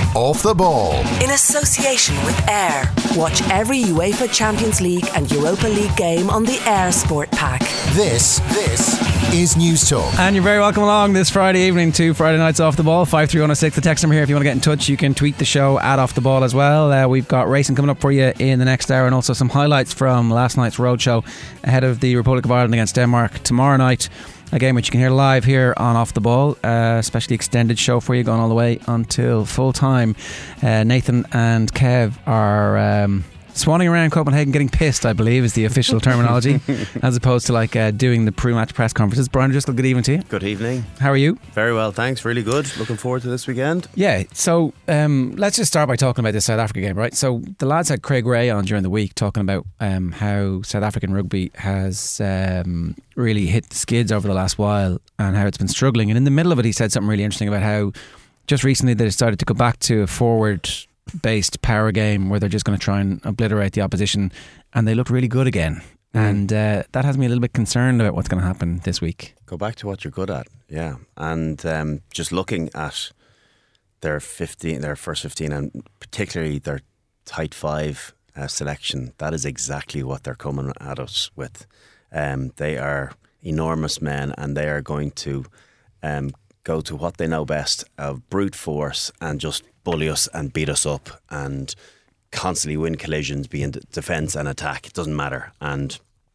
Off the Ball. In association with Air. Watch every UEFA Champions League and Europa League game on the Air Sport Pack. This is News Talk. And you're very welcome along this Friday evening to Friday Nights Off the Ball. 53106, the text number here. If you want to get in touch, you can tweet the show at Off the Ball as well. We've got racing coming up for you in the next hour, and also some highlights from last night's roadshow ahead of the Republic of Ireland against Denmark tomorrow night. A game which you can hear live here on Off the Ball, especially extended show for you, going all the way until full time. Nathan and Kev are swanning around Copenhagen getting pissed, I believe is the official terminology, as opposed to doing the pre-match press conferences. Brian Driscoll, good evening to you. Good evening. How are you? Very well, thanks. Really good. Looking forward to this weekend. Yeah, so let's just start by talking about this South Africa game, right? So the lads had Craig Ray on during the week talking about how South African rugby has really hit the skids over the last while and how it's been struggling. And in the middle of it, he said something really interesting about how just recently they decided to go back to a forward-based power game where they're just going to try and obliterate the opposition, and they look really good again. And that has me a little bit concerned about what's going to happen this week. Go back to what you're good at, yeah. And just looking at their first 15, and particularly their tight five selection, that is exactly what they're coming at us with. They are enormous men, and they are going to go to what they know best of brute force and just bully us and beat us up and constantly win collisions, be in defence and attack. It doesn't matter. And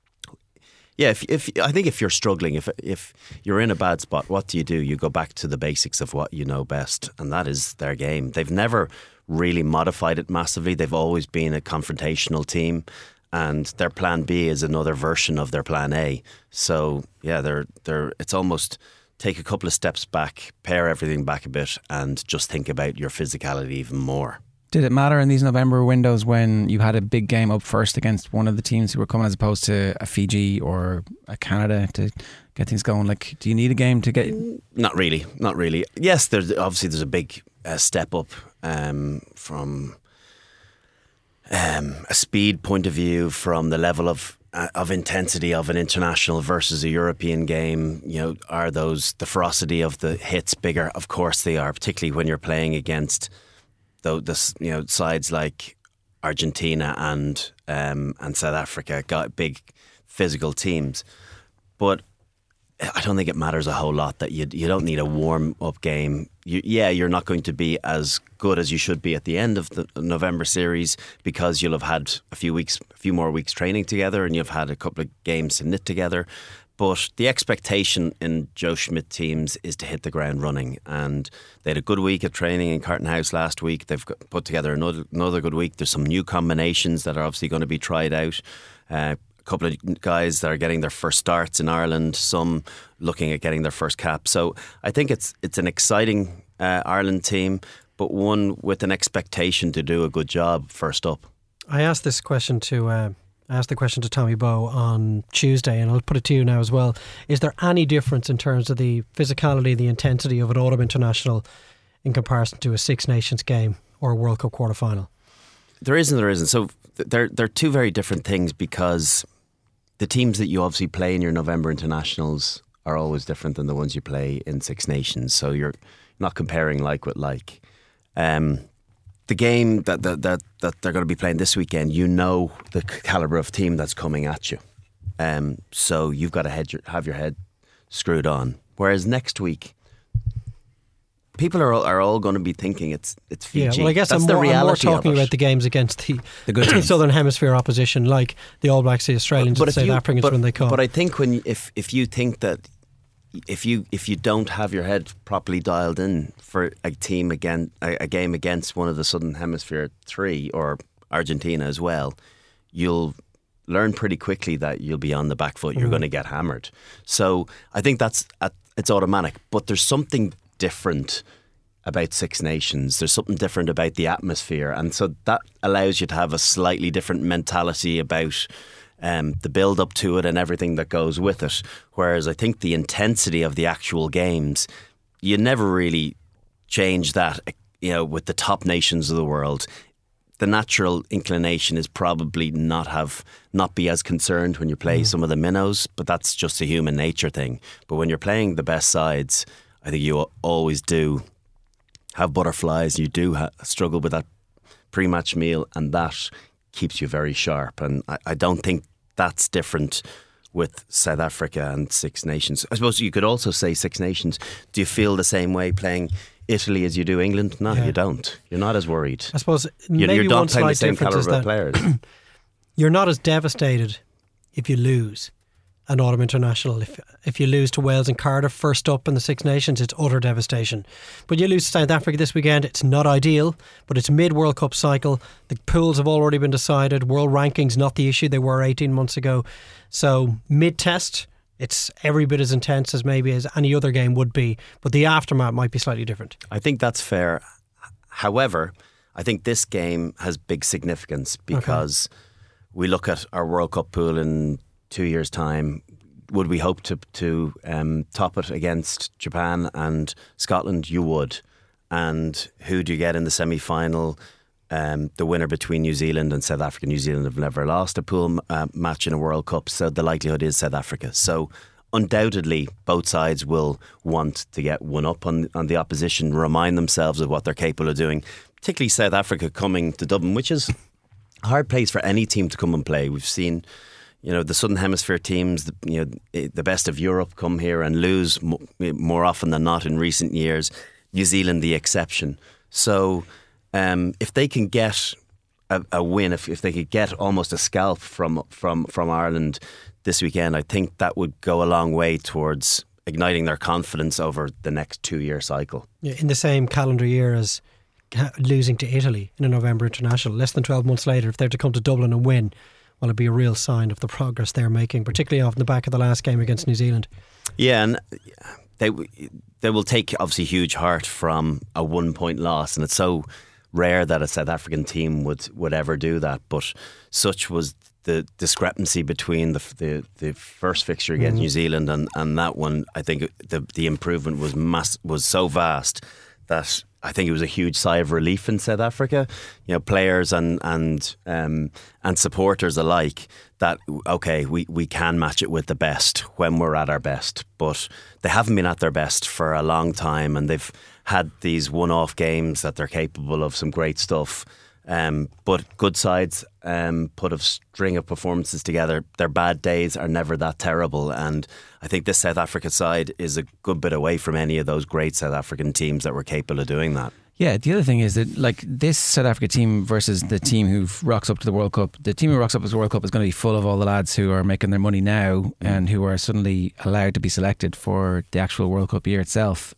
yeah, I think if you're struggling, if you're in a bad spot, what do? You go back to the basics of what you know best, and that is their game. They've never really modified it massively. They've always been a confrontational team, and their plan B is another version of their plan A. So yeah, it's almost take a couple of steps back, pare everything back a bit, and just think about your physicality even more. Did it matter in these November windows when you had a big game up first against one of the teams who were coming, as opposed to a Fiji or a Canada, to get things going? Do you need a game to get... Not really. Yes, there's a big step up from a speed point of view, from the level of intensity of an international versus a European game. Are the ferocity of the hits bigger? Of course they are, particularly when you're playing against sides like Argentina and South Africa, got big physical teams. But I don't think it matters a whole lot that you don't need a warm-up game. You're not going to be as good as you should be at the end of the November series, because you'll have had a few more weeks training together, and you've had a couple of games to knit together. But the expectation in Joe Schmidt teams is to hit the ground running, and they had a good week of training in Carton House last week. They've put together another good week. There's some new combinations that are obviously going to be tried out. A couple of guys that are getting their first starts in Ireland, some looking at getting their first cap. So I think it's an exciting Ireland team, but one with an expectation to do a good job first up. I asked the question to Tommy Bowe on Tuesday, and I'll put it to you now as well. Is there any difference in terms of the physicality, the intensity of an autumn international in comparison to a Six Nations game or a World Cup quarter-final? There isn't. So they're two very different things, because the teams that you obviously play in your November internationals are always different than the ones you play in Six Nations. So you're not comparing like with like. The game that they're going to be playing this weekend, the calibre of team that's coming at you. So you've got to have your head screwed on. Whereas next week, people are all going to be thinking it's Fiji. Yeah, well, I guess I'm more talking about the games against the good Southern Hemisphere opposition, like the All Blacks, the Australians, and the South Africans when they come. But I think if you think that if you don't have your head properly dialed in for a game against one of the Southern Hemisphere three, or Argentina as well, you'll learn pretty quickly that you'll be on the back foot. You're going to get hammered. So I think it's automatic. But there's something different about Six Nations. There's something different about the atmosphere, and so that allows you to have a slightly different mentality about the build up to it and everything that goes with it. Whereas I think the intensity of the actual games, you never really change that. With the top nations of the world, the natural inclination is probably not be as concerned when you play some of the minnows, but that's just a human nature thing. But when you're playing the best sides, I think you always do have butterflies, you do struggle with that pre-match meal, and that keeps you very sharp. And I don't think that's different with South Africa and Six Nations. I suppose you could also say Six Nations. Do you feel the same way playing Italy as you do England? No, you don't. You're not as worried. I suppose maybe you're one not playing the slight same difference is calibre of that players. you're not as devastated if you lose an autumn international. If you lose to Wales and Cardiff first up in the Six Nations, it's utter devastation. But you lose to South Africa this weekend, it's not ideal, but it's mid-World Cup cycle. The pools have already been decided. World rankings not the issue they were 18 months ago. So mid-test, it's every bit as intense as maybe as any other game would be, but the aftermath might be slightly different. I think that's fair. However, I think this game has big significance because we look at our World Cup pool in 2 years' time. Would we hope to top it against Japan and Scotland? You would. And who do you get in the semi-final? The winner between New Zealand and South Africa. New Zealand have never lost a pool match in a World Cup, so the likelihood is South Africa. So undoubtedly both sides will want to get one up on the opposition, remind themselves of what they're capable of doing, particularly South Africa coming to Dublin, which is a hard place for any team to come and play. We've seen the Southern Hemisphere teams, the best of Europe come here and lose more often than not in recent years. New Zealand the exception. So if they can get a win, if they could get almost a scalp from Ireland this weekend, I think that would go a long way towards igniting their confidence over the next 2-year cycle. In the same calendar year as losing to Italy in a November international, less than 12 months later, if they're to come to Dublin and win, well, it'd be a real sign of the progress they're making, particularly off the back of the last game against New Zealand. Yeah, and they will take obviously huge heart from a 1-point loss, and it's so rare that a South African team would ever do that. But such was the discrepancy between the first fixture against New Zealand and that one. I think the improvement was so vast that I think it was a huge sigh of relief in South Africa, players and supporters alike, that okay, we can match it with the best when we're at our best. But they haven't been at their best for a long time, and they've had these one-off games that they're capable of some great stuff. But good sides put a string of performances together. Their bad days are never that terrible, and I think this South Africa side is a good bit away from any of those great South African teams that were capable of doing that. Yeah, the other thing is that this South Africa team versus the team who rocks up to the World Cup, the team who rocks up to the World Cup is going to be full of all the lads who are making their money now and who are suddenly allowed to be selected for the actual World Cup year itself.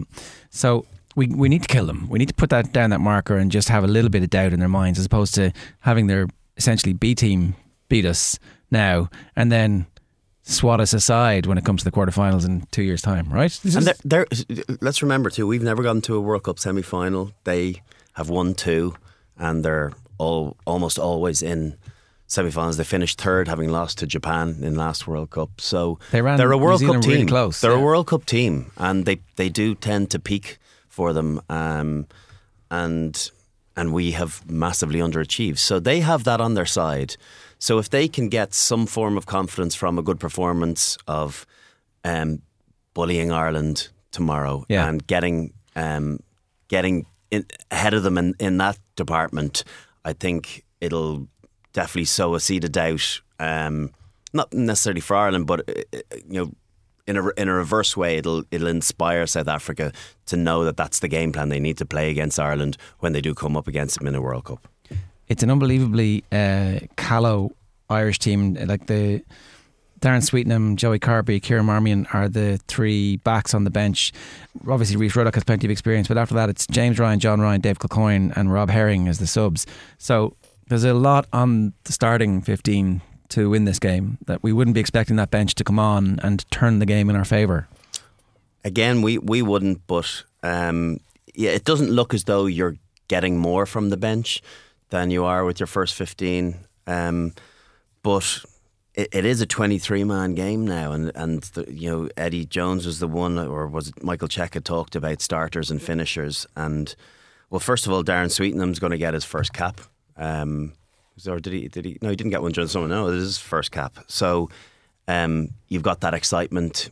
So we need to kill them. We need to put that down, that marker, and just have a little bit of doubt in their minds, as opposed to having their essentially B team beat us now and then swat us aside when it comes to the quarterfinals in 2 years' time, right? Let's remember too, we've never gotten to a World Cup semi-final. They have won 2, and they're almost always in semi-finals. They finished third, having lost to Japan in last World Cup. So they're a World Cup team. Really close. They're a World Cup team, and they do tend to peak for them, and we have massively underachieved. So they have that on their side. So if they can get some form of confidence from a good performance of bullying Ireland tomorrow and getting ahead of them in that department, I think it'll definitely sow a seed of doubt. Not necessarily for Ireland, but in a reverse way, it'll inspire South Africa to know that that's the game plan they need to play against Ireland when they do come up against them in a World Cup. It's an unbelievably callow Irish team. Like the Darren Sweetenham, Joey Carbery, Kieran Marmion are the 3 backs on the bench. Obviously Rhys Ruddock has plenty of experience, but after that it's James Ryan, John Ryan, Dave Kilcoyne and Rob Herring as the subs. So there's a lot on the starting 15 to win this game that we wouldn't be expecting that bench to come on and turn the game in our favour. Again, we wouldn't, but it doesn't look as though you're getting more from the bench than you are with your first 15. But it is a 23-man game now, and Eddie Jones was the one, or was it Michael Check had talked about starters and finishers. And well, first of all, Darren Sweetenham's going to get his first cap. Or did he? No, he didn't get one during summer. No, this is his first cap. So you've got that excitement.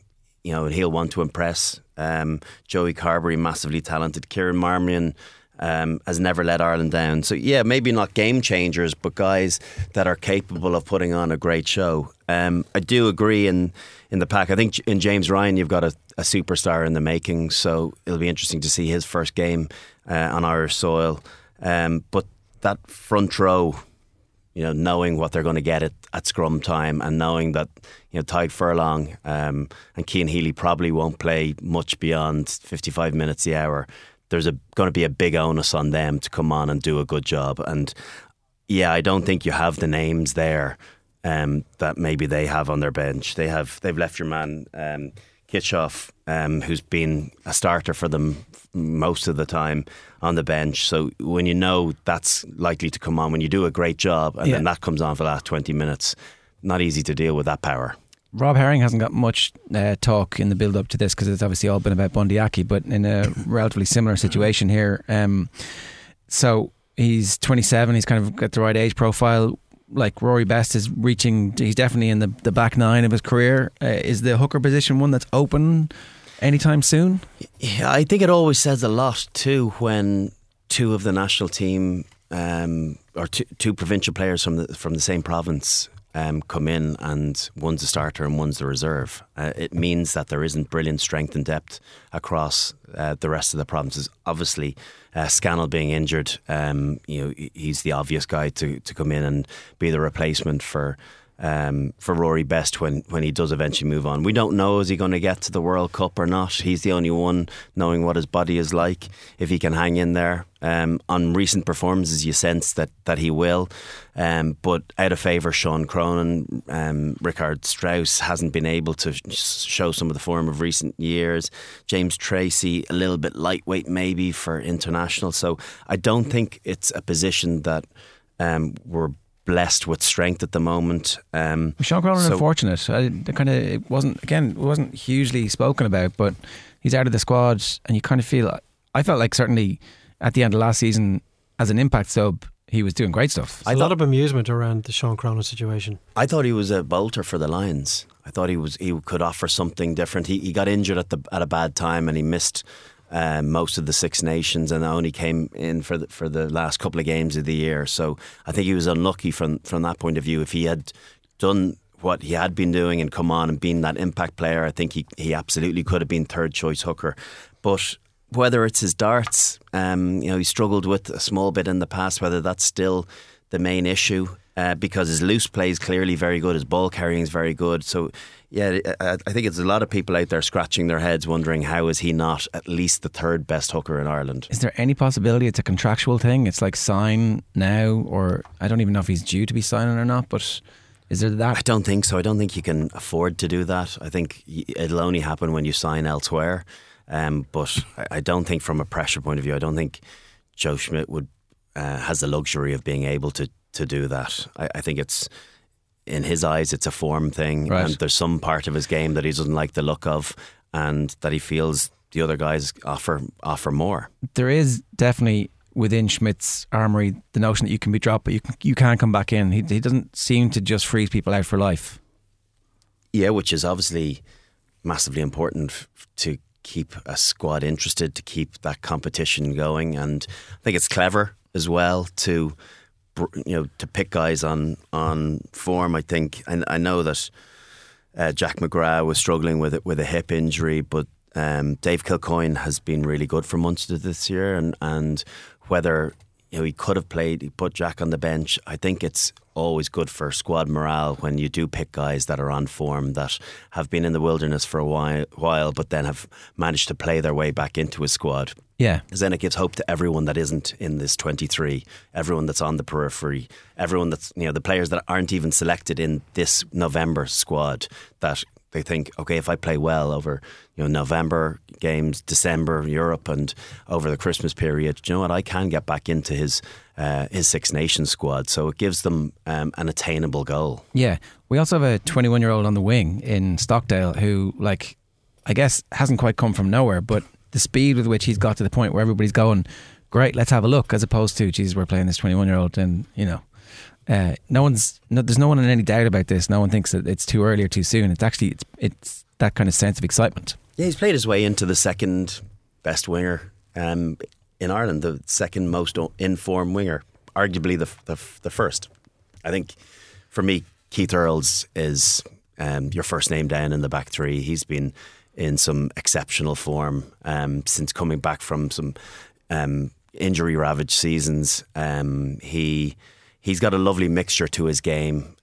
he'll want to impress. Joey Carberry, massively talented. Kieran Marmion has never let Ireland down. So yeah, maybe not game changers, but guys that are capable of putting on a great show. I do agree in the pack. I think in James Ryan you've got a superstar in the making, so it'll be interesting to see his first game on Irish soil. But that front row, knowing what they're going to get at scrum time, and knowing that Tadhg Furlong and Cian Healy probably won't play much beyond 55 minutes the hour. There's going to be a big onus on them to come on and do a good job. And yeah, I don't think you have the names there that maybe they have on their bench. They've left your man Kitchoff, who's been a starter for them most of the time, on the bench. So when that's likely to come on, when you do a great job and then that comes on for the last 20 minutes, not easy to deal with that power. Rob Herring hasn't got much talk in the build-up to this because it's obviously all been about Bundy Aki, but in a relatively similar situation here. So he's 27, he's kind of got the right age profile. Like Rory Best is he's definitely in the back nine of his career. Is the hooker position one that's open anytime soon? Yeah, I think it always says a lot too when two of the national team or two provincial players from the same province come in, and one's a starter and one's the reserve. It means that there isn't brilliant strength and depth across the rest of the provinces. Obviously, Scannell being injured, he's the obvious guy to come in and be the replacement for Rory Best when he does eventually move on. We don't know, is he going to get to the World Cup or not? He's the only one knowing what his body is like, if he can hang in there. On recent performances you sense that he will, but out of favour Sean Cronin. Richard Strauss hasn't been able to show some of the form of recent years. James Tracy a little bit lightweight maybe for international, so I don't think it's a position that we're blessed with strength at the moment. Sean Cronin unfortunate. It wasn't hugely spoken about, but he's out of the squad, and you kind of feel. I felt like certainly at the end of last season, as an impact sub, he was doing great stuff. There's a lot of amusement around the Sean Cronin situation. I thought he was a bolter for the Lions. I thought he could offer something different. He got injured at a bad time, and he missed most of the Six Nations, and only came in for the last couple of games of the year. So I think he was unlucky from that point of view. If he had done what he had been doing and come on and been that impact player, I think he absolutely could have been third choice hooker. But whether it's his darts, he struggled with a small bit in the past, whether that's still the main issue, because his loose play is clearly very good, his ball carrying is very good. So yeah, I think it's a lot of people out there scratching their heads wondering how is he not at least the third best hooker in Ireland. Is there any possibility it's a contractual thing? It's like sign now, or I don't even know if he's due to be signing or not, but is there that? I don't think so. I don't think you can afford to do that. I think it'll only happen when you sign elsewhere. But I don't think from a pressure point of view, I don't think Joe Schmidt has the luxury of being able to do that. I think it's, in his eyes, it's a form thing, right. And there's some part of his game that he doesn't like the look of, and that he feels the other guys offer more. There is definitely within Schmidt's armoury the notion that you can be dropped, but you can come back in. He doesn't seem to just freeze people out for life. Yeah, which is obviously massively important to keep a squad interested, to keep that competition going. And I think it's clever as well to pick guys on form. I think, and I know that Jack McGrath was struggling with a hip injury, but Dave Kilcoyne has been really good for Munster this year, and whether he could have played, he put Jack on the bench. I think it's always good for squad morale when you do pick guys that are on form, that have been in the wilderness for a while, but then have managed to play their way back into a squad. Yeah, because then it gives hope to everyone that isn't in this 23, everyone that's on the periphery, everyone that's, the players that aren't even selected in this November squad, that they think, okay, if I play well over November games, December Europe, and over the Christmas period, do you know what, I can get back into his Six Nations squad. So it gives them an attainable goal. Yeah, we also have a 21-year-old on the wing in Stockdale who, I guess, hasn't quite come from nowhere, but the speed with which he's got to the point where everybody's going, great, let's have a look, as opposed to, geez, we're playing this 21-year-old, and there's no one in any doubt about this. No one thinks that it's too early or too soon. It's actually it's that kind of sense of excitement. Yeah, he's played his way into the second best winger in Ireland, the second most in-form winger, arguably the first. I think for me, Keith Earls is your first name down in the back three. He's been in some exceptional form since coming back from some injury-ravaged seasons. He's got a lovely mixture to his game.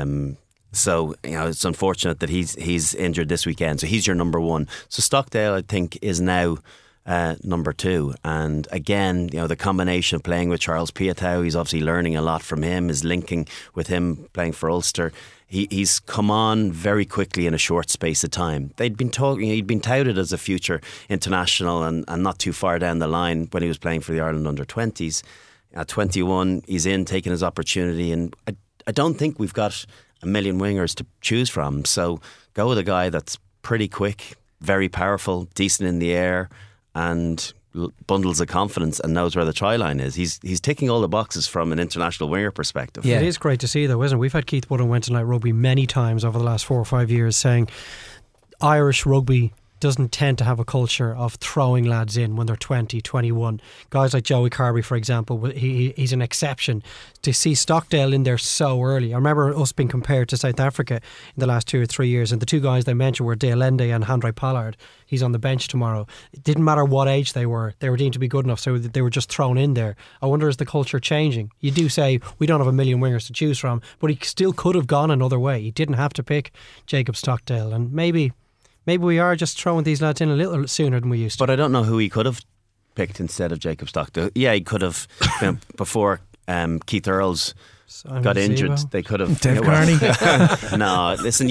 So it's unfortunate that he's injured this weekend. So he's your number one. So Stockdale, I think, is now number two. And again, the combination of playing with Charles Piutau, he's obviously learning a lot from him, is linking with him playing for Ulster. He's come on very quickly in a short space of time. He'd been touted as a future international and not too far down the line when he was playing for the Ireland under-20s. At 21, he's in, taking his opportunity. And I don't think we've got a million wingers to choose from. So go with a guy that's pretty quick, very powerful, decent in the air, and bundles of confidence and knows where the try line is. He's ticking all the boxes from an international winger perspective. Yeah. It is great to see though, isn't it? We've had Keith Wood on Wednesday Night Rugby many times over the last 4 or 5 years saying Irish rugby doesn't tend to have a culture of throwing lads in when they're 20, 21. Guys like Joey Carbery, for example, he's an exception. To see Stockdale in there so early. I remember us being compared to South Africa in the last 2 or 3 years, and the two guys they mentioned were Dale Lende and Handré Pollard. He's on the bench tomorrow. It didn't matter what age they were deemed to be good enough, so they were just thrown in there. I wonder, is the culture changing? You do say we don't have a million wingers to choose from, but he still could have gone another way. He didn't have to pick Jacob Stockdale, and maybe we are just throwing these lads in a little sooner than we used to. But I don't know who he could have picked instead of Jacob Stockdale. Yeah, he could have before Keith Earls got injured. Zebo. They could have Dave Kearney. No, listen,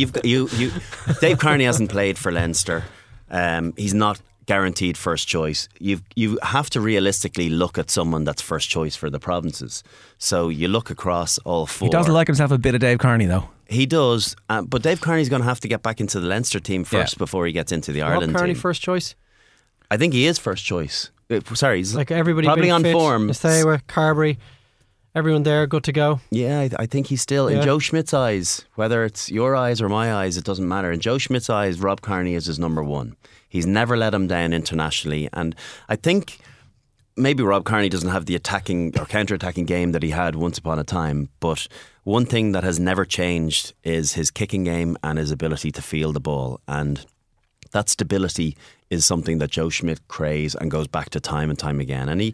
Dave Kearney hasn't played for Leinster. He's not guaranteed first choice. You have to realistically look at someone that's first choice for the provinces. So you look across all four. He doesn't like himself a bit of Dave Kearney though. He does, but Dave Kearney's going to have to get back into the Leinster team first before he gets into the Ireland Kearney team. first choice? I think he is first choice. Sorry, he's like everybody probably on fit, form. Ethewa, Carbery, everyone there, good to go. Yeah, I think he's still in Joe Schmidt's eyes. Whether it's your eyes or my eyes, it doesn't matter. In Joe Schmidt's eyes, Rob Kearney is his number one. He's never let him down internationally, and I think maybe Rob Kearney doesn't have the attacking or counter-attacking game that he had once upon a time, but one thing that has never changed is his kicking game and his ability to field the ball, and that stability is something that Joe Schmidt craves and goes back to time and time again. And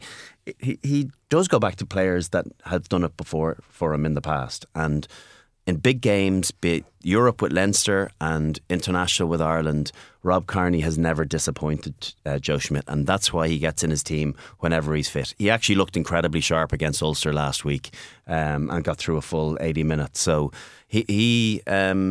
he does go back to players that have done it before for him in the past. And in big games, be it Europe with Leinster and international with Ireland, Rob Kearney has never disappointed Joe Schmidt, and that's why he gets in his team whenever he's fit. He actually looked incredibly sharp against Ulster last week and got through a full 80 minutes. So he's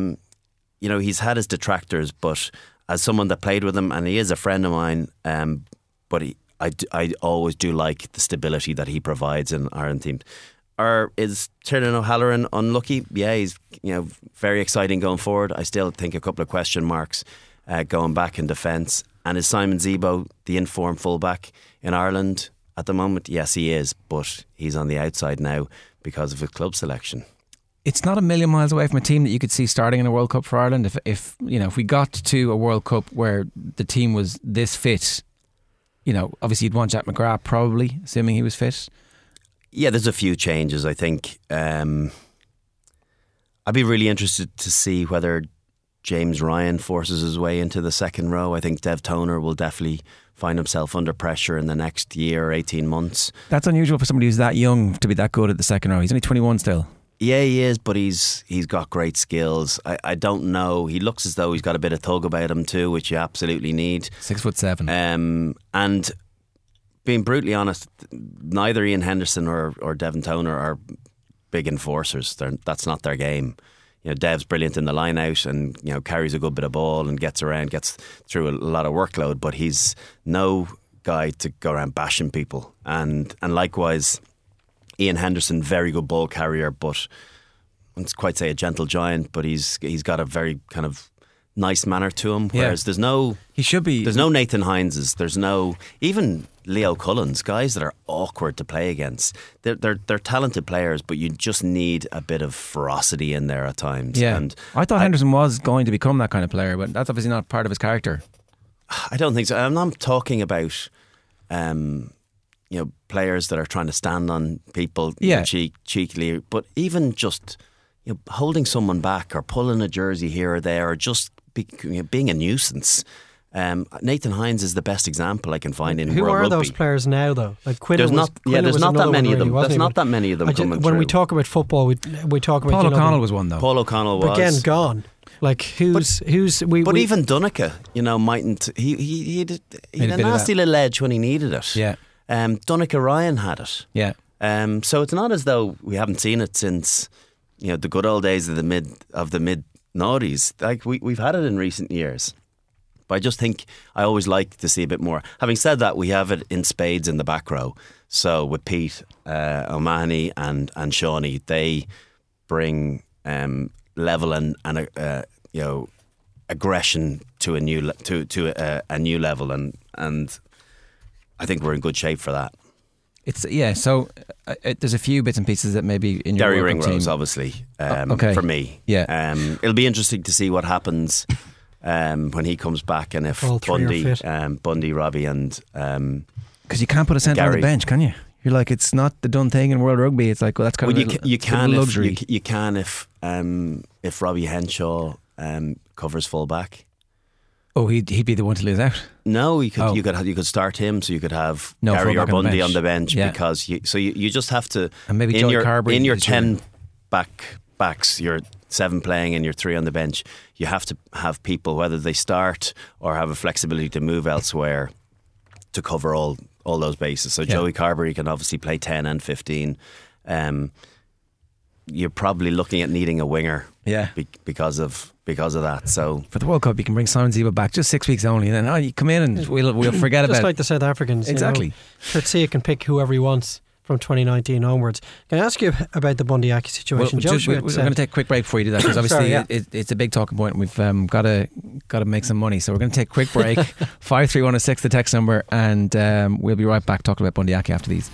had his detractors, but as someone that played with him, and he is a friend of mine, but I always do like the stability that he provides in Ireland teams. Or is Tiernan O'Halloran unlucky? Yeah, he's very exciting going forward. I still think a couple of question marks going back in defence. And is Simon Zebo the informed fullback in Ireland at the moment? Yes, he is, but he's on the outside now because of his club selection. It's not a million miles away from a team that you could see starting in a World Cup for Ireland. If we got to a World Cup where the team was this fit, obviously you'd want Jack McGrath probably, assuming he was fit. Yeah, there's a few changes, I think. I'd be really interested to see whether James Ryan forces his way into the second row. I think Dev Toner will definitely find himself under pressure in the next year or 18 months. That's unusual for somebody who's that young to be that good at the second row. He's only 21 still. Yeah, he is, but he's got great skills. I don't know. He looks as though he's got a bit of thug about him too, which you absolutely need. 6'7". And being brutally honest, neither Ian Henderson or Devin Toner are big enforcers. That's not their game. Dev's brilliant in the line out and carries a good bit of ball and gets around, gets through a lot of workload, but he's no guy to go around bashing people. And likewise, Ian Henderson, very good ball carrier, but I wouldn't quite say a gentle giant, but he's got a very kind of nice manner to him. Whereas there's no Nathan Hineses. There's no even Leo Cullens, guys that are awkward to play against. They're talented players, but you just need a bit of ferocity in there at times. Yeah, and I thought Henderson was going to become that kind of player, but that's obviously not part of his character. I don't think so. I'm not talking about players that are trying to stand on people cheekily, but even just holding someone back or pulling a jersey here or there, or just being a nuisance. Nathan Hines is the best example I can find in Who world are rugby. those players now, though? Like there's not that many of them. There's not that many of them coming when through. we talk about football, we talk about Paul O'Connell was one though. Paul O'Connell was, but again, gone. Like who's even Donncha, mightn't. He had a nasty little edge when he needed it. Yeah. Donncha Ryan had it. Yeah. So it's not as though we haven't seen it since the good old days of the mid noughties. Like we've had it in recent years. But I just think I always like to see a bit more. Having said that, we have it in spades in the back row. So with Pete, O'Mahony and Shawnee, they bring level and aggression to a new level, and I think we're in good shape for that. So there's a few bits and pieces that maybe in your Derry World Cup Ringrose, team. obviously, okay. for me. Yeah. It'll be interesting to see what happens when he comes back, and if Bundy, Robbie, and because you can't put a centre on the bench, can you? You're like, it's not the done thing in World Rugby. It's like, well, that's kind of you can luxury. You can if Robbie Henshaw covers full back. Oh, he'd be the one to lose out. No, you could start him, so you could have Gary or Bundy on the bench, because you just have to, and maybe in your 10 backs, your 7 playing and your 3 on the bench, you have to have people, whether they start or have a flexibility to move elsewhere, to cover all those bases. So Joey Carberry can obviously play 10 and 15. You're probably looking at needing a winger, because of that. So for the World Cup, you can bring Simon Zebo back just 6 weeks only, and then you come in and we'll forget about it. Just like the South Africans, exactly. Coetzee can pick whoever he wants from 2019 onwards. Can I ask you about the Bundy Aki situation? We're going to take a quick break before you do that, because obviously it's a big talking point, and we've got to make some money. So we're going to take a quick break. 53106 the text number, and we'll be right back talking about Bundy Aki after these.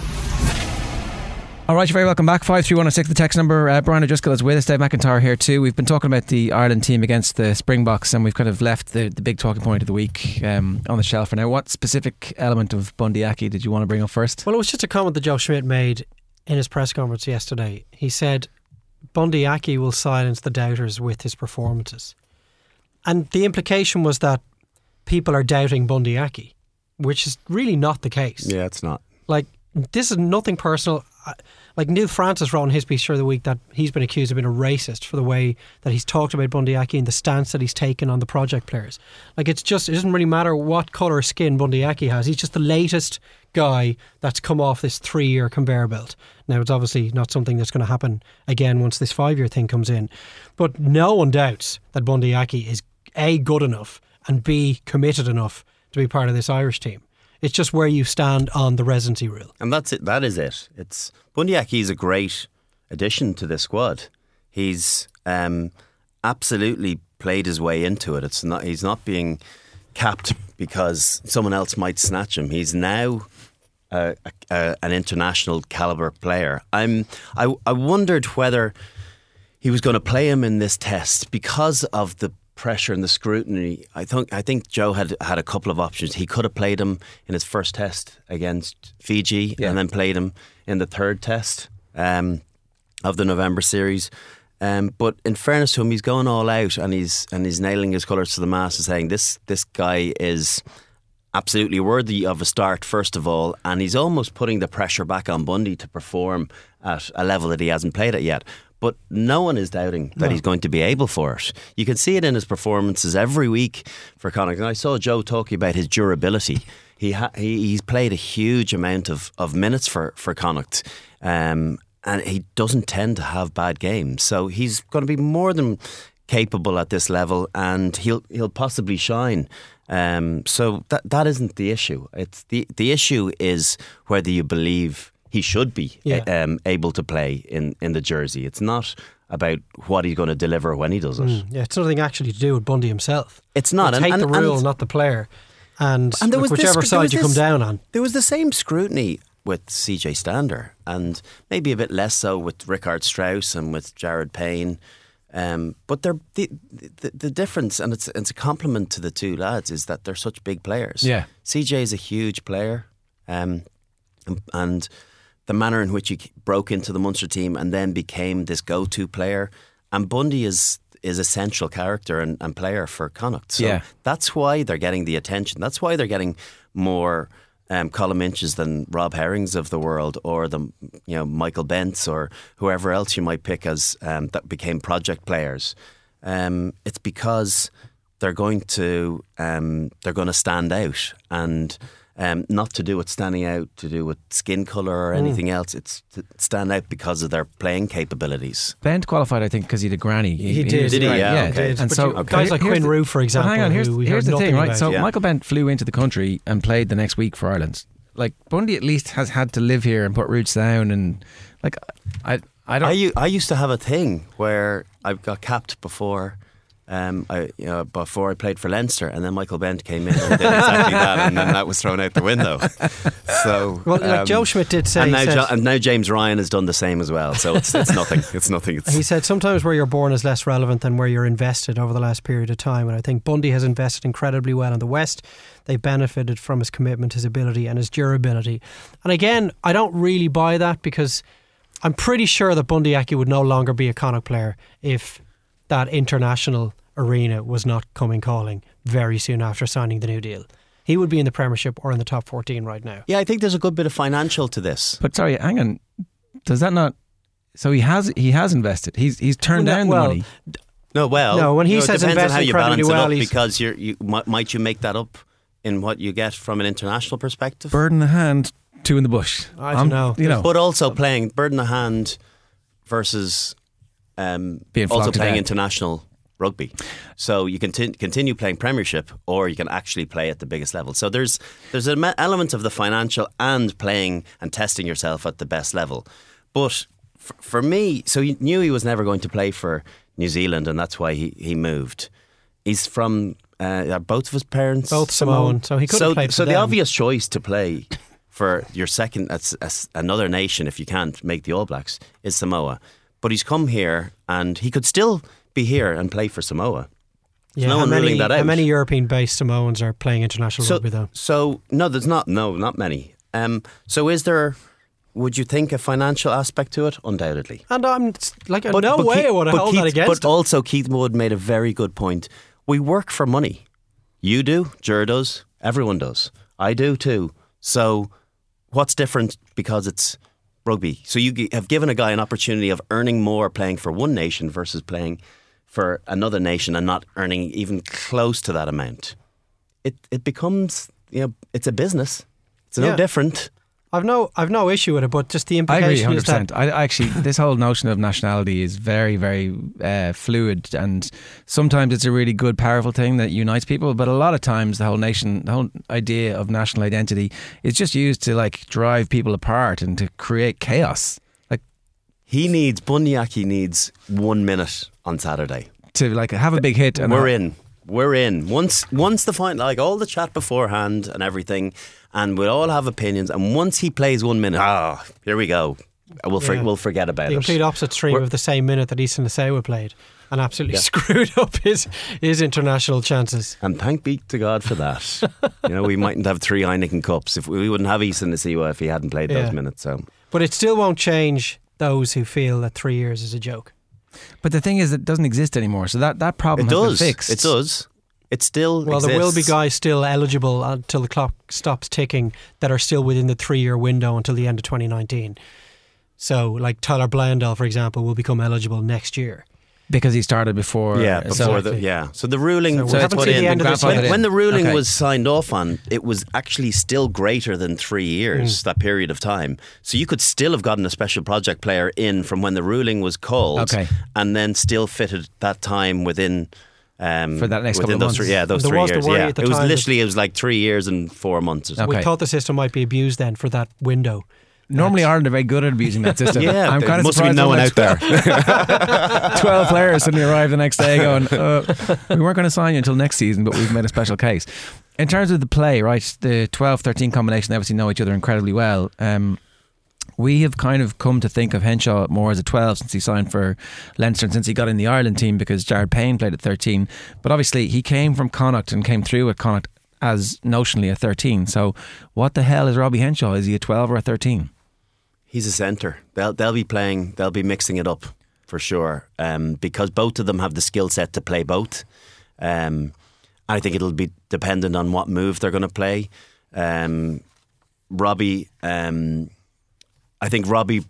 Alright, you're very welcome back. 53106 the text number. Brian O'Driscoll is with us. Dave McIntyre here too. We've been talking about the Ireland team against the Springboks, and we've kind of left the big talking point of the week on the shelf for now. What specific element of Bundy Aki did you want to bring up first? Well, it was just a comment that Joe Schmidt made in his press conference yesterday. He said Bundy Aki will silence the doubters with his performances, and the implication was that people are doubting Bundy Aki, which is really not the case. Yeah, it's not. Like, this is nothing personal. Like Neil Francis wrote in his piece the week that he's been accused of being a racist for the way that he's talked about Bundy Aki and the stance that he's taken on the project players. Like, it doesn't really matter what colour skin Bundy Aki has. He's just the latest guy that's come off this 3-year conveyor belt. Now, it's obviously not something that's going to happen again once this 5-year thing comes in. But no one doubts that Bundy Aki is A, good enough, and B, committed enough to be part of this Irish team. It's just where you stand on the residency rule. And that's it. That is it. It's Bundy Aki is a great addition to this squad. He's absolutely played his way into it. He's not being capped because someone else might snatch him. He's now an international caliber player. I wondered whether he was going to play him in this test because of the pressure and the scrutiny. I think Joe had a couple of options. He could have played him in his first test against Fiji, and then played him in the third test of the November series. But in fairness to him, he's going all out, and he's nailing his colours to the mast and saying this guy is absolutely worthy of a start, first of all, and he's almost putting the pressure back on Bundy to perform at a level that he hasn't played at yet. But no one is doubting that he's going to be able for it. You can see it in his performances every week for Connacht. And I saw Joe talking about his durability. He's played a huge amount of minutes for Connacht, and he doesn't tend to have bad games. So he's going to be more than capable at this level, and he'll possibly shine. So that isn't the issue. It's the issue is whether you believe he should be able to play in the jersey. It's not about what he's going to deliver when he does it. Yeah, it's nothing actually to do with Bundy himself. It's not. It's the rule, not the player. And there was whichever side you come down on. There was the same scrutiny with CJ Stander, and maybe a bit less so with Rickard Strauss and with Jared Payne. But they're the difference, and it's a compliment to the two lads, is that they're such big players. Yeah. CJ is a huge player, and the manner in which he broke into the Munster team and then became this go-to player, and Bundy is a central character and player for Connacht. So that's why they're getting the attention. That's why they're getting more column inches than Rob Herrings of the world, or the Michael Bentz, or whoever else you might pick as that became project players. It's because they're going to stand out, and not to do with standing out to do with skin colour or anything else. It's to stand out because of their playing capabilities. Bent qualified, I think, because he did Granny. He did. Did he? Yeah. Okay. And so guys like Quinn Roux, for example. Hang on, here's the thing, right? So Yeah. Michael Bent flew into the country and played the next week for Ireland. Like, Bundy at least has had to live here and put roots down, and like I don't. I used to have a thing where I got capped before. Before I played for Leinster, and then Michael Bent came in and did exactly that, and then that was thrown out the window. So, like Joe Schmidt did say, and now James Ryan has done the same as well. So it's nothing. It's nothing. He said sometimes where you're born is less relevant than where you're invested over the last period of time, and I think Bundy has invested incredibly well in the West. They benefited from his commitment, his ability, and his durability. And again, I don't really buy that, because I'm pretty sure that Bundy Aki would no longer be a Connacht player if that international arena was not coming calling very soon after signing the new deal. He would be in the Premiership or in the top 14 right now. Yeah, I think there's a good bit of financial to this. But sorry, hang on. Does that not? So he has invested. He's turned down the money. No, when he says it depends on how invest you balance incredibly well, it up, because might you make that up in what you get from an international perspective? Bird in the hand, two in the bush. I don't know. But also playing bird in the hand versus Being also flogged to playing death. international rugby. So you can continue playing Premiership, or you can actually play at the biggest level. So there's an element of the financial and playing and testing yourself at the best level. But for me, so he knew he was never going to play for New Zealand, and that's why he moved. He's from both of his parents Both Samoan, so he could have played for So the them. obvious choice to play for your second, as another nation, if you can't make the All Blacks, is Samoa. But he's come here, and he could still be here and play for Samoa. Yeah, no one ruling that out. How many European-based Samoans are playing international rugby, though? So no, there's not. No, not many. So is there? Would you think a financial aspect to it? Undoubtedly. And I'm like, no way I would have held that against But also, Keith Wood made a very good point. We work for money. You do. Ger does. Everyone does. I do too. So what's different because it's rugby? So you have given a guy an opportunity of earning more playing for one nation versus playing for another nation and not earning even close to that amount. It becomes, it's a business. It's no different. I've no issue with it, but just the I agree implication is 100%. that I actually, this whole notion of nationality is very, very fluid, and sometimes it's a really good, powerful thing that unites people. But a lot of times, the whole idea of national identity is just used to drive people apart and to create chaos. Bundy Aki needs 1 minute on Saturday To have a big hit, and We're in. Once the final, all the chat beforehand and everything, and we'll all have opinions. And once he plays 1 minute, here we go. We'll forget about the it. complete opposite stream of the same minute that Easton Nasewa played, and absolutely screwed up his international chances. And thank be to God for that. We mightn't have 3 Heineken Cups if we wouldn't have Easton Nasewa if he hadn't played those minutes. So, but it still won't change those who feel that 3 years is a joke. But the thing is, it doesn't exist anymore. So that problem has been fixed. It does. It still exists. There will be guys still eligible until the clock stops ticking that are still within the 3-year window until the end of 2019. So, like Tyler Blundell, for example, will become eligible next year. Because he started before. So the ruling So was we haven't put seen in. the end of this yet. When the ruling Okay. was signed off on, it was actually still greater than 3 years, that period of time. So you could still have gotten a special project player in from when the ruling was called, and then still fitted that time within. For that next couple of those months. those There 3 was the years. worry Yeah, at the it was time literally 3 years and 4 months or something. We thought the system might be abused then for that window. Normally Ireland are very good at abusing that system. Yeah, I'm kind of must be surprised no one when out there. 12 players suddenly arrive the next day going, we weren't going to sign you until next season, but we've made a special case. In terms of the play, right, the 12-13 combination, they obviously know each other incredibly well. We have kind of come to think of Henshaw more as a 12 since he signed for Leinster and since he got in the Ireland team, because Jared Payne played at 13. But obviously he came from Connacht and came through at Connacht as notionally a 13. So what the hell is Robbie Henshaw? Is he a 12 or a 13? He's a centre. They'll be playing. They'll be mixing it up for sure, because both of them have the skill set to play both. I think it'll be dependent on what move they're going to play. Robbie. I think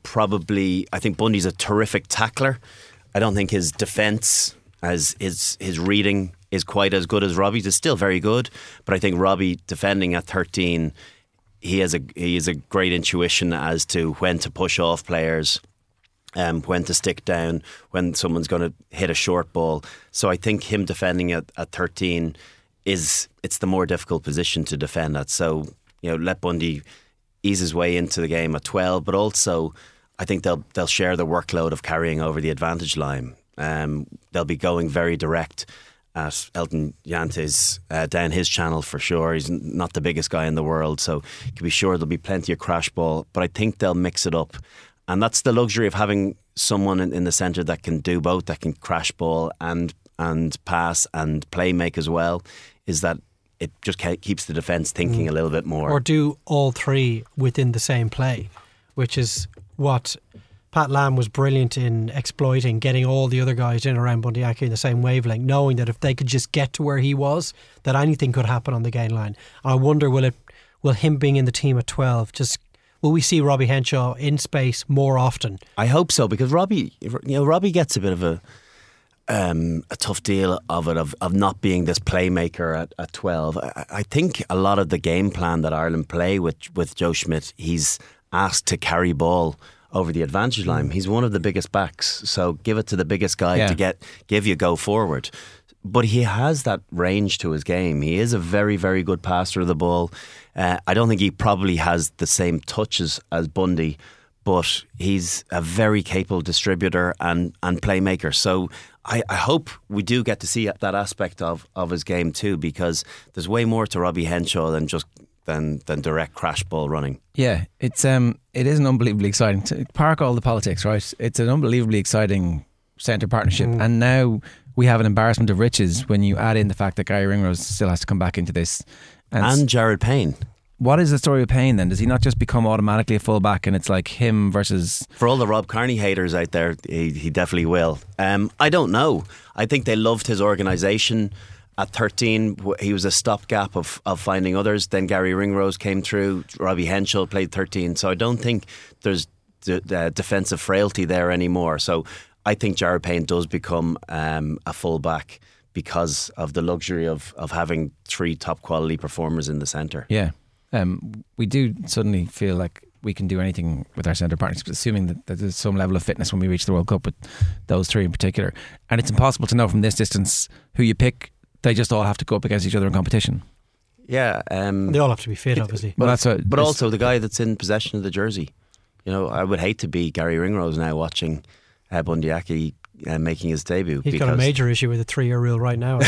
Bundy's a terrific tackler. I don't think his defence, as his reading, is quite as good as Robbie's. It's still very good, but I think Robbie defending at 13, he has a great intuition as to when to push off players, when to stick down, when someone's going to hit a short ball. So I think him defending at 13 it's the more difficult position to defend at. So let Bundy ease his way into the game at 12, but also I think they'll share the workload of carrying over the advantage line. They'll be going very direct at Elton Jantes down his channel for sure. He's not the biggest guy in the world, so you can be sure there'll be plenty of crash ball, but I think they'll mix it up, and that's the luxury of having someone in the centre that can do both, that can crash ball and pass and play make as well, is that it just keeps the defence thinking a little bit more. Or do all three within the same play, which is what Pat Lam was brilliant in exploiting, getting all the other guys in around Bundee Aki in the same wavelength, knowing that if they could just get to where he was, that anything could happen on the gain line. I wonder, will him being in the team at 12, will we see Robbie Henshaw in space more often? I hope so, because Robbie gets a bit of a tough deal of not being this playmaker at 12. I think a lot of the game plan that Ireland play with Joe Schmidt, he's asked to carry ball over the advantage line. He's one of the biggest backs, so give it to the biggest guy to give you go forward. But he has that range to his game. He is a very, very good passer of the ball. I don't think he probably has the same touches as Bundy, but he's a very capable distributor and playmaker. So I hope we do get to see that aspect of his game too, because there's way more to Robbie Henshaw than direct crash ball running. Yeah, it is an unbelievably exciting. To park all the politics, right? It's an unbelievably exciting centre partnership, and now we have an embarrassment of riches when you add in the fact that Gary Ringrose still has to come back into this, and Jared Payne. What is the story of Payne then? Does he not just become automatically a full back and it's like him versus... For all the Rob Kearney haters out there, he definitely will. I don't know. I think they loved his organisation. At 13, he was a stopgap of finding others. Then Gary Ringrose came through. Robbie Henshaw played 13. So I don't think there's the defensive frailty there anymore. So I think Jared Payne does become a full back because of the luxury of having three top quality performers in the centre. Yeah. We do suddenly feel like we can do anything with our centre partners, assuming that there's some level of fitness when we reach the World Cup with those three in particular. And it's impossible to know from this distance who you pick. They just all have to go up against each other in competition. Yeah. They all have to be fit, obviously. But also the guy that's in possession of the jersey. I would hate to be Gary Ringrose now watching Bundee Aki making his debut. He's got a major issue with the 3-year rule right now.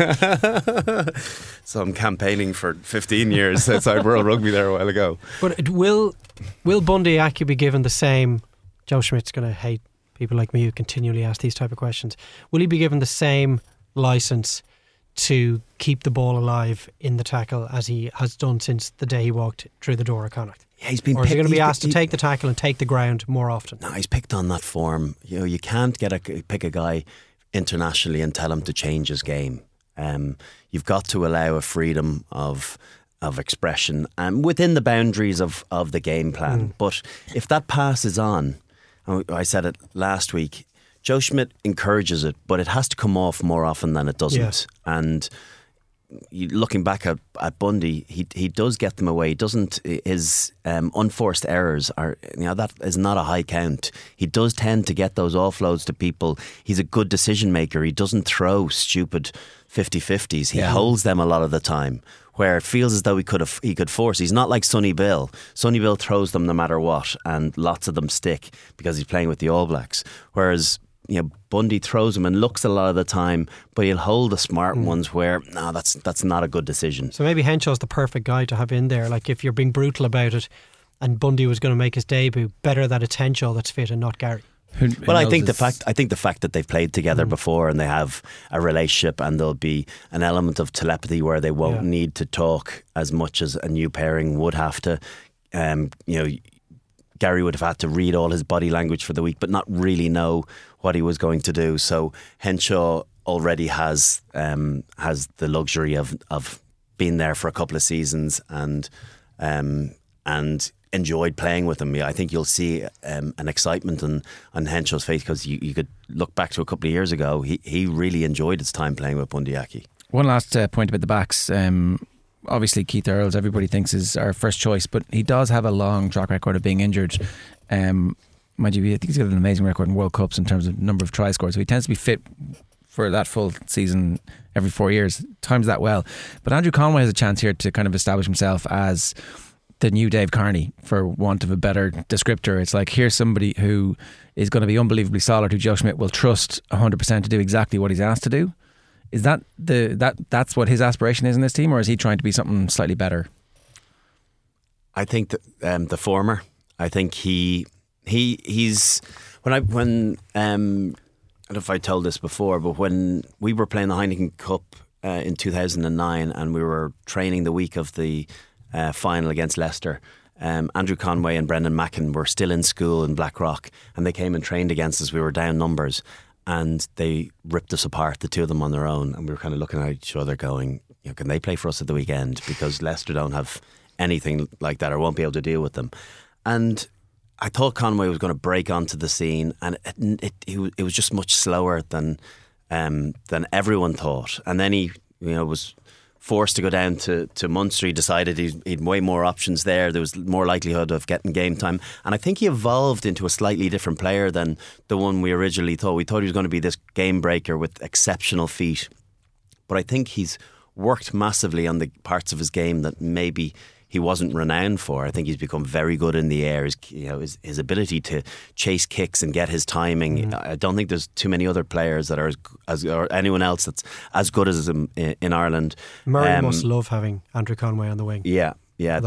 So I'm campaigning for 15 years outside World Rugby there a while ago. But will Bundee Aki be given the same... Joe Schmidt's going to hate people like me who continually ask these type of questions. Will he be given the same licence to keep the ball alive in the tackle as he has done since the day he walked through the door at Connacht? Yeah, he's been. Or is he going to be asked to take the tackle and take the ground more often? No, he's picked on that form. You can't pick a guy internationally and tell him to change his game. You've got to allow a freedom of expression within the boundaries of the game plan. But if that passes on, I said it last week, Joe Schmidt encourages it, but it has to come off more often than it doesn't. Yeah. And looking back at Bundy, he does get them away. He doesn't, his unforced errors are, that is not a high count. He does tend to get those offloads to people. He's a good decision maker. He doesn't throw stupid 50-50s. He holds them a lot of the time, where it feels as though he could force. He's not like Sonny Bill. Sonny Bill throws them no matter what, and lots of them stick because he's playing with the All Blacks. Whereas Bundy throws them and looks a lot of the time, but he'll hold the smart ones where that's not a good decision. So maybe Henshaw's the perfect guy to have in there. Like if you're being brutal about it, and Bundy was going to make his debut, better that it's Henshaw that's fit and not Gary. Well, I think the fact that they've played together before and they have a relationship, and there'll be an element of telepathy where they won't need to talk as much as a new pairing would have to. Gary would have had to read all his body language for the week, but not really know what he was going to do. So Henshaw already has the luxury of being there for a couple of seasons and enjoyed playing with him. I think you'll see an excitement on Henshaw's face, because you could look back to a couple of years ago. He really enjoyed his time playing with Bundee Aki. One last point about the backs. Obviously Keith Earls, everybody thinks, is our first choice, but he does have a long track record of being injured. Mind you, I think he's got an amazing record in World Cups in terms of number of try scores, so he tends to be fit for that full season every 4 years. Times that well. But Andrew Conway has a chance here to kind of establish himself as the new Dave Kearney, for want of a better descriptor. It's like, here's somebody who is going to be unbelievably solid, who Joe Schmidt will trust 100% to do exactly what he's asked to do. Is that's what his aspiration is in this team, or is he trying to be something slightly better? I think that, the former. I think he's I don't know if I told this before, but when we were playing the Heineken Cup in 2009 and we were training the week of the final against Leicester, Andrew Conway and Brendan Mackin were still in school in Blackrock, and they came and trained against us. We were down numbers, and they ripped us apart, the two of them on their own, and we were kind of looking at each other going, can they play for us at the weekend? Because Leicester don't have anything like that, or won't be able to deal with them. And I thought Conway was going to break onto the scene, and it was just much slower than everyone thought. And then he was forced to go down to Munster. He decided he'd way more options there. There was more likelihood of getting game time. And I think he evolved into a slightly different player than the one we originally thought. We thought he was going to be this game breaker with exceptional feet. But I think he's worked massively on the parts of his game that maybe he wasn't renowned for. I think he's become very good in the air. His ability to chase kicks and get his timing. I don't think there's too many other players that are or anyone else that's as good as him in Ireland. Murray must love having Andrew Conway on the wing. Yeah.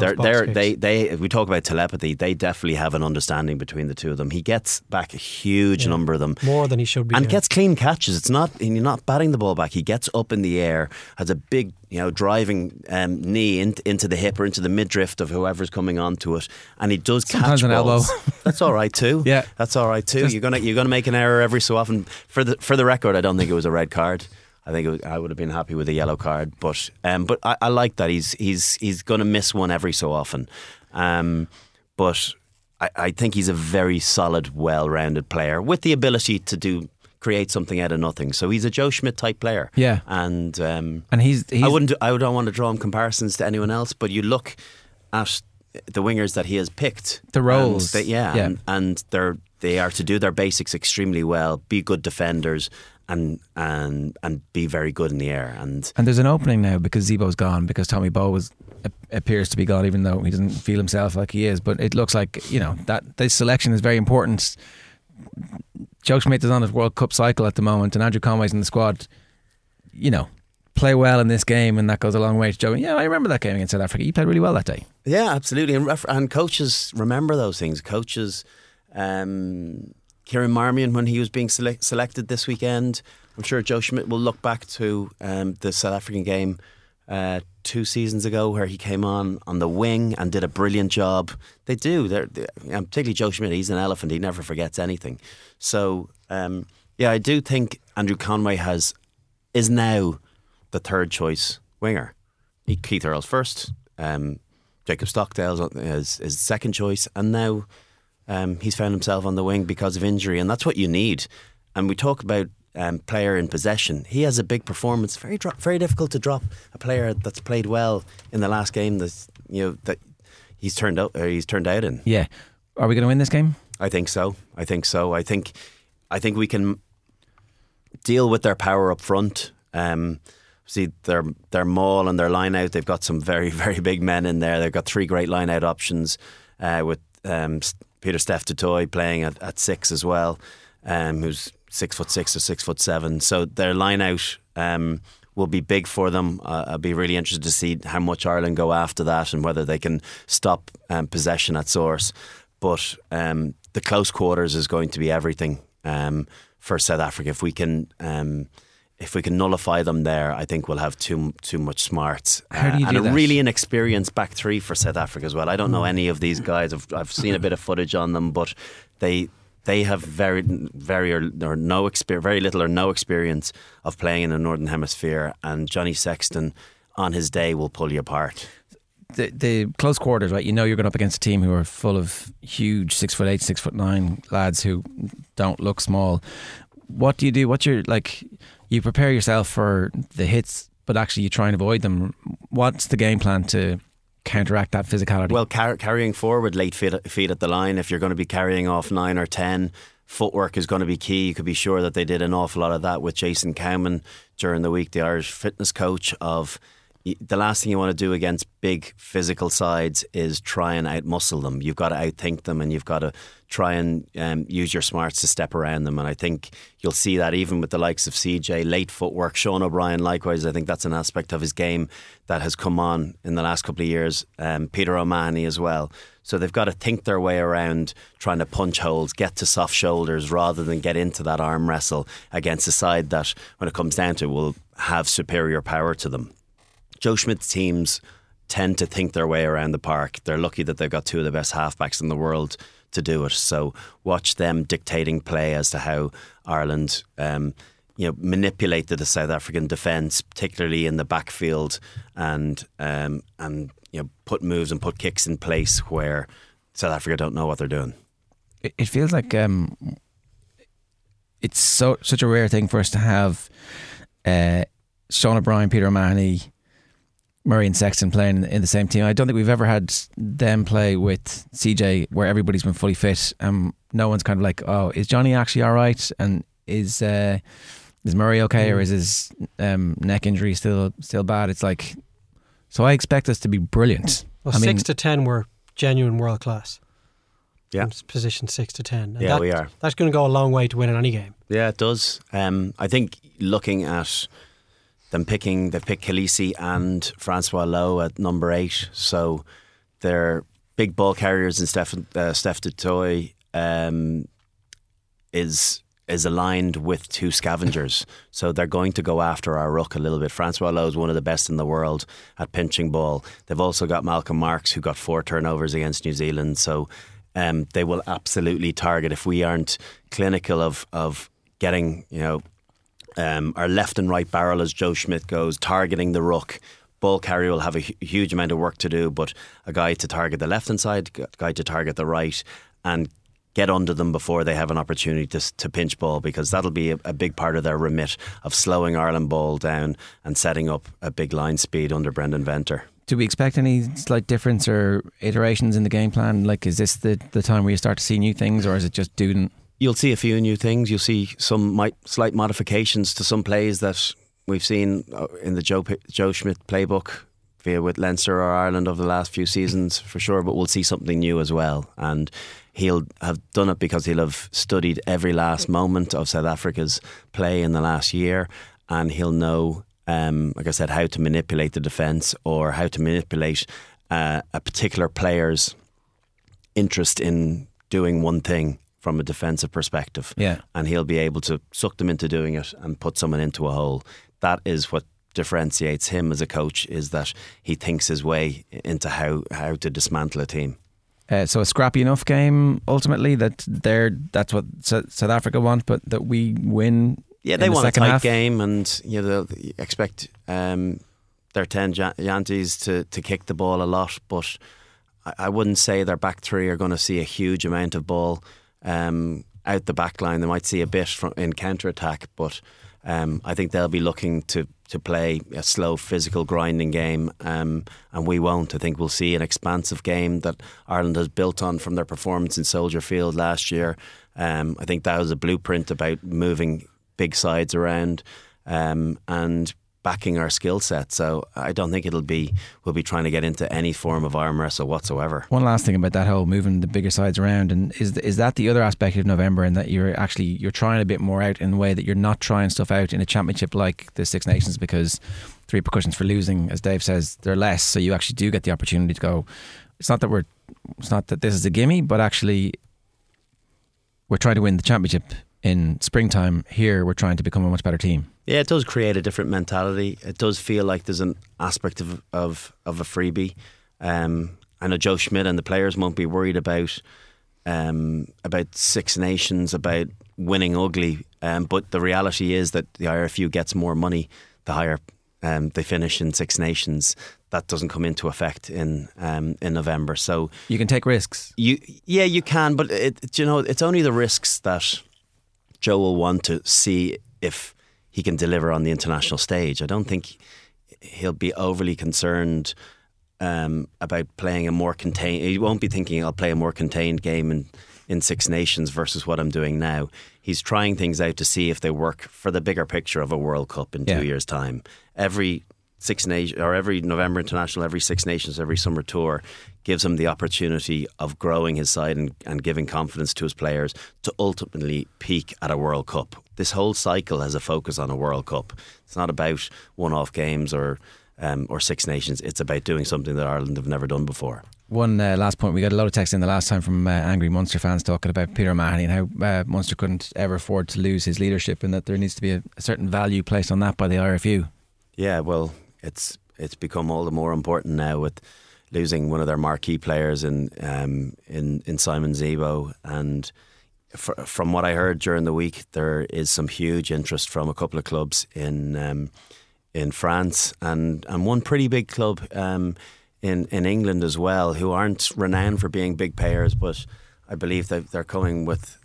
We talk about telepathy. They definitely have an understanding between the two of them. He gets back a huge number of them, more than he should be, and gets clean catches. It's not, you're not batting the ball back. He gets up in the air, has a big, driving knee into the hip or into the midriff of whoever's coming onto it, and he does sometimes catch balls. Elbow. That's all right too. Yeah, that's all right too. You're gonna make an error every so often. For the record, I don't think it was a red card. I think I would have been happy with a yellow card, but I like that he's going to miss one every so often. But I think he's a very solid, well-rounded player with the ability to create something out of nothing. So he's a Joe Schmidt type player. Yeah, and he's I don't want to draw him comparisons to anyone else, but you look at the wingers that he has picked, the roles, and they are to do their basics extremely well, be good defenders, and be very good in the air. And there's an opening now because Zebo's gone, because Tommy Bowe appears to be gone, even though he doesn't feel himself like he is. But it looks like that this selection is very important. Joe Schmidt is on his World Cup cycle at the moment, and Andrew Conway's in the squad. Play well in this game, and that goes a long way to Joe. Yeah, I remember that game against South Africa. He played really well that day. Yeah, absolutely. And coaches remember those things. Coaches. Kieran Marmion, when he was being selected this weekend, I'm sure Joe Schmidt will look back to the South African game 2 seasons ago, where he came on the wing and did a brilliant job. They do. Particularly Joe Schmidt, he's an elephant. He never forgets anything. So, I do think Andrew Conway is now the third choice winger. Keith Earls first, Jacob Stockdale is second choice, and now he's found himself on the wing because of injury, and that's what you need. And we talk about player in possession. He has a big performance. Very difficult to drop a player that's played well in the last game that he's turned out in. Yeah. Are we going to win this game? I think so. I think we can deal with their power up front. See their maul and their line out. They've got some very, very big men in there. They've got 3 great line out options with Pieter-Steph du Toit playing at 6 as well, who's 6'6" or 6'7". So their line out will be big for them. I'll be really interested to see how much Ireland go after that and whether they can stop possession at source. But the close quarters is going to be everything for South Africa. If we can nullify them there, I think we'll have too much smarts. How do you do and that? a really inexperienced back 3 for South Africa as well. I don't know any of these guys. I've seen a bit of footage on them, but they have very little or no experience of playing in the Northern Hemisphere. And Johnny Sexton, on his day, will pull you apart. The close quarters, right? You know you're going up against a team who are full of huge 6'8", 6'9" lads who don't look small. What do you do? What's your you prepare yourself for the hits, but actually you try and avoid them. What's the game plan to counteract that physicality? Well, carrying forward late feet at the line. If you're going to be carrying off 9 or 10, footwork is going to be key. You could be sure that they did an awful lot of that with Jason Cowman during the week, the Irish fitness coach. Of the last thing you want to do against big physical sides is try and outmuscle them. You've got to outthink them, and you've got to try and use your smarts to step around them. And I think you'll see that even with the likes of CJ, late footwork. Sean O'Brien, likewise, I think that's an aspect of his game that has come on in the last couple of years. Peter O'Mahony as well. So they've got to think their way around trying to punch holes, get to soft shoulders rather than get into that arm wrestle against a side that, when it comes down to it, will have superior power to them. Joe Schmidt's teams tend to think their way around the park. They're lucky that they've got 2 of the best halfbacks in the world to do it. So watch them dictating play as to how Ireland manipulated the South African defence, particularly in the backfield, and put moves and put kicks in place where South Africa don't know what they're doing. It feels like it's such a rare thing for us to have Sean O'Brien, Peter O'Mahony, Murray and Sexton playing in the same team. I don't think we've ever had them play with CJ where everybody's been fully fit. No one's kind of like, oh, is Johnny actually all right? And is Murray okay, or is his neck injury still bad? It's like, so I expect us to be brilliant. Well, 6 to 10 were genuine world class. Yeah, position 6 to 10. And yeah, we are. That's going to go a long way to winning any game. Yeah, it does. I think looking at them they've picked Khaleesi and Francois Lowe at number 8. So they're big ball carriers, and Steph du Toit is aligned with 2 scavengers. So they're going to go after our ruck a little bit. Francois Lowe is one of the best in the world at pinching ball. They've also got Malcolm Marks, who got 4 turnovers against New Zealand. So they will absolutely target, if we aren't clinical of getting, our left and right barrel, as Joe Schmidt goes, targeting the ruck. Ball carrier will have a huge amount of work to do, but a guy to target the left hand side, a guy to target the right, and get under them before they have an opportunity to pinch ball, because that'll be a big part of their remit of slowing Ireland ball down and setting up a big line speed under Brendan Venter. Do we expect any slight difference or iterations in the game plan? Like, is this the time where you start to see new things, or is it just doing? You'll see a few new things. You'll see some slight modifications to some plays that we've seen in the Joe Schmidt playbook, via with Leinster or Ireland over the last few seasons for sure, but we'll see something new as well. And he'll have done it because he'll have studied every last moment of South Africa's play in the last year, and he'll know, like I said, how to manipulate the defence, or how to manipulate a particular player's interest in doing one thing from a defensive perspective. Yeah. And he'll be able to suck them into doing it and put someone into a hole. That is what differentiates him as a coach, is that he thinks his way into how to dismantle a team. So a scrappy enough game ultimately that's what South Africa want, but that we win. Yeah, they want a tight half game, and they'll expect their 10 Yanties to kick the ball a lot, but I wouldn't say their back 3 are going to see a huge amount of ball out the back line. They might see a bit in counter-attack, but I think they'll be looking to play a slow, physical, grinding game, and we won't. I think we'll see an expansive game that Ireland has built on from their performance in Soldier Field last year. I think that was a blueprint about moving big sides around and backing our skill set. So I don't think we'll be trying to get into any form of arm wrestle whatsoever. One last thing about that whole moving the bigger sides around, and is that the other aspect of November, in that you're trying a bit more out in the way that you're not trying stuff out in a championship like the Six Nations, because the repercussions for losing, as Dave says, they're less, so you actually do get the opportunity to go, it's not that this is a gimme, but actually we're trying to win the championship in springtime. Here we're trying to become a much better team. Yeah, it does create a different mentality. It does feel like there's an aspect of a freebie. I know Joe Schmidt and the players won't be worried about Six Nations, about winning ugly. But the reality is that the IRFU gets more money the higher they finish in Six Nations. That doesn't come into effect in November. So you can take risks. You can, but it's only the risks that Joe will want to see if he can deliver on the international stage. I don't think he'll be overly concerned about playing a more contained. He won't be thinking, I'll play a more contained game in Six Nations versus what I'm doing now. He's trying things out to see if they work for the bigger picture of a World Cup in 2 years' time. Every Six Nations, or every November International, every Six Nations, every summer tour gives him the opportunity of growing his side and giving confidence to his players to ultimately peak at a World Cup. This whole cycle has a focus on a World Cup. It's not about one-off games or Six Nations. It's about doing something that Ireland have never done before. One last point. We got a lot of text in the last time from angry Munster fans talking about Peter O'Mahony and how Munster couldn't ever afford to lose his leadership, and that there needs to be a certain value placed on that by the IRFU. Yeah, well, it's become all the more important now with losing one of their marquee players in Simon Zebo. And from what I heard during the week, there is some huge interest from a couple of clubs in France and one pretty big club in England as well, who aren't renowned for being big payers, but I believe that they're coming with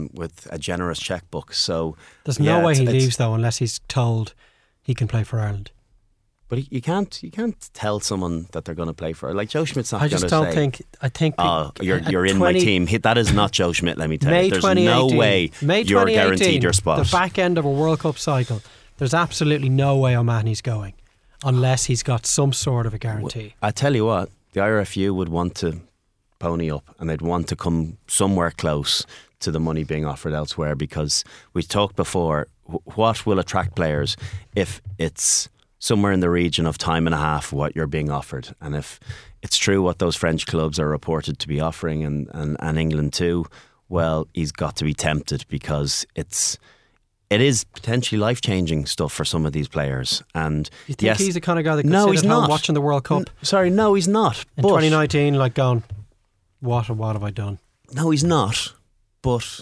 a generous checkbook. So there's no way he leaves though unless he's told he can play for Ireland. But you can't tell someone that they're going to play for, like Joe Schmidt's not going to say. I just don't think. I think. Oh, you're in my team. That is not Joe Schmidt. Let me tell you. There's no way you're guaranteed your spot. The back end of a World Cup cycle. There's absolutely no way O'Mahony's going unless he's got some sort of a guarantee. I tell you what, the IRFU would want to pony up and they'd want to come somewhere close to the money being offered elsewhere, because we talked before, what will attract players if it's somewhere in the region of time and a half what you're being offered. And if it's true what those French clubs are reported to be offering and England too, well, he's got to be tempted, because it is potentially life-changing stuff for some of these players. And you think he's the kind of guy that could sit at home watching the World Cup? No, he's not. In 2019, like going, what have I done? No, he's not. But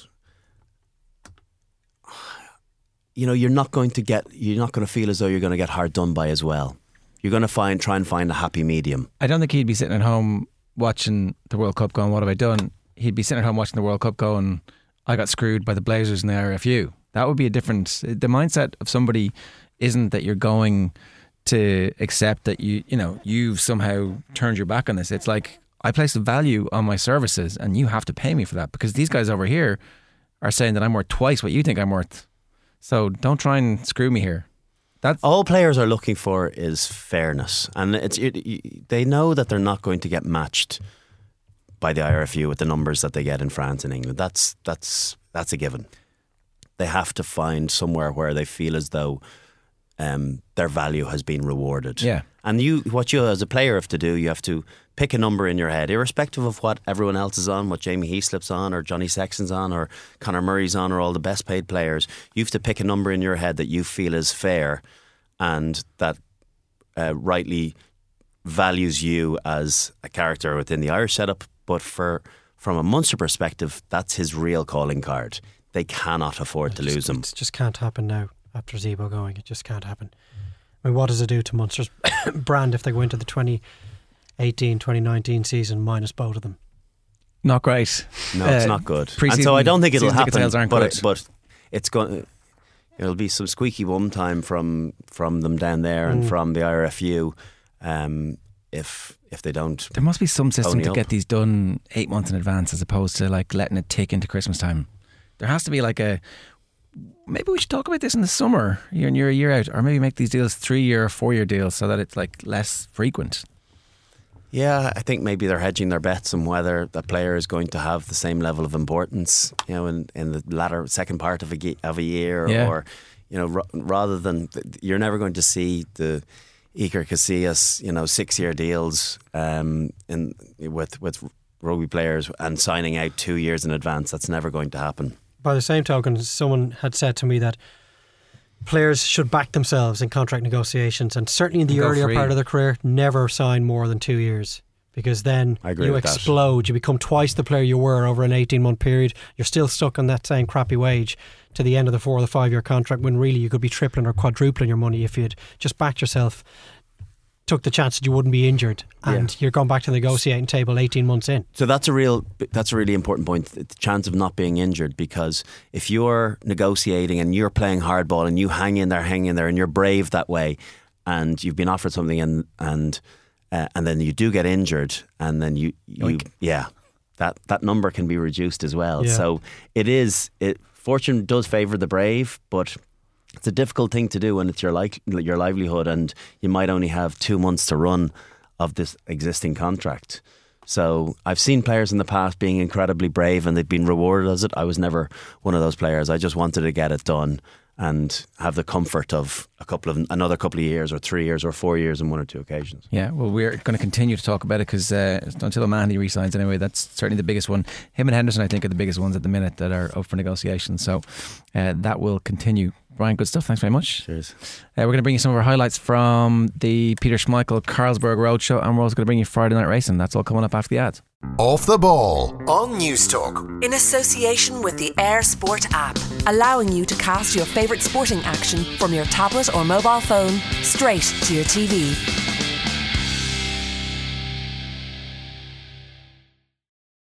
you're not going to feel as though you're going to get hard done by as well. You're going to try and find a happy medium. I don't think he'd be sitting at home watching the World Cup going, what have I done? He'd be sitting at home watching the World Cup going, I got screwed by the Blazers in the IRFU. That would be a different. The mindset of somebody isn't that you're going to accept that you've somehow turned your back on this. It's like, I place a value on my services and you have to pay me for that, because these guys over here are saying that I'm worth twice what you think I'm worth. So don't try and screw me here. That's all players are looking for is fairness, and they know that they're not going to get matched by the IRFU with the numbers that they get in France and England. That's a given. They have to find somewhere where they feel as though their value has been rewarded. Yeah. And what you as a player have to do, you have to pick a number in your head, irrespective of what everyone else is on, what Jamie Heaslip's on, or Johnny Sexton's on, or Conor Murray's on, or all the best paid players. You have to pick a number in your head that you feel is fair and that rightly values you as a character within the Irish setup. But from a Munster perspective, that's his real calling card. They cannot afford to lose him. It just can't happen now after Zebo going. It just can't happen. I mean, what does it do to Munster's brand if they go into the 2018-2019 season minus both of them? not great. No, it's not good. And Pre-season- so I don't think it'll season ticket happen. sales aren't good. But it's going. It'll be some squeaky bum time from them down there and from the IRFU. If they don't, There must be some system pony to up. get these done 8 months in advance as opposed to like letting it tick into Christmas time. There has to be like a. Maybe we should talk about this in the summer, year and year out, or maybe make these deals 3-year or 4-year deals so that it's like less frequent. Yeah, I think maybe they're hedging their bets on whether the player is going to have the same level of importance, in the latter second part of a year, Yeah. or rather than you're never going to see the Iker Casillas 6-year deals with rugby players and signing out 2 years in advance. That's never going to happen. By the same token, someone had said to me that players should back themselves in contract negotiations, and certainly in the Go earlier free. part of their career, never sign more than 2 years, because then I agree you with that. explode. You become twice the player you were over an 18-month period. You're still stuck on that same crappy wage to the end of the 4 or the 5 year contract, when really you could be tripling or quadrupling your money if you'd just backed yourself, took the chance that you wouldn't be injured, and you're going back to the negotiating table 18 months in. So that's a really important point, the chance of not being injured, because if you're negotiating and you're playing hardball and you hang in there and you're brave that way, and you've been offered something and then you do get injured, and then that number can be reduced as well. Yeah. So fortune does favour the brave, but it's a difficult thing to do when it's your livelihood, and you might only have 2 months to run of this existing contract. So I've seen players in the past being incredibly brave and they've been rewarded as it. I was never one of those players. I just wanted to get it done and have the comfort of another couple of years or 3 years or 4 years on 1 or 2 occasions. Yeah, well, we're going to continue to talk about it because until O'Mahony resigns anyway, that's certainly the biggest one. Him and Henderson, I think, are the biggest ones at the minute that are up for negotiation. So that will continue. Brian, good stuff. Thanks very much. Cheers. We're going to bring you some of our highlights from the Peter Schmeichel Carlsberg Roadshow, and we're also going to bring you Friday Night Racing. That's all coming up after the ads. Off the Ball on News Talk. In association with the Air Sport app, allowing you to cast your favourite sporting action from your tablet or mobile phone straight to your TV.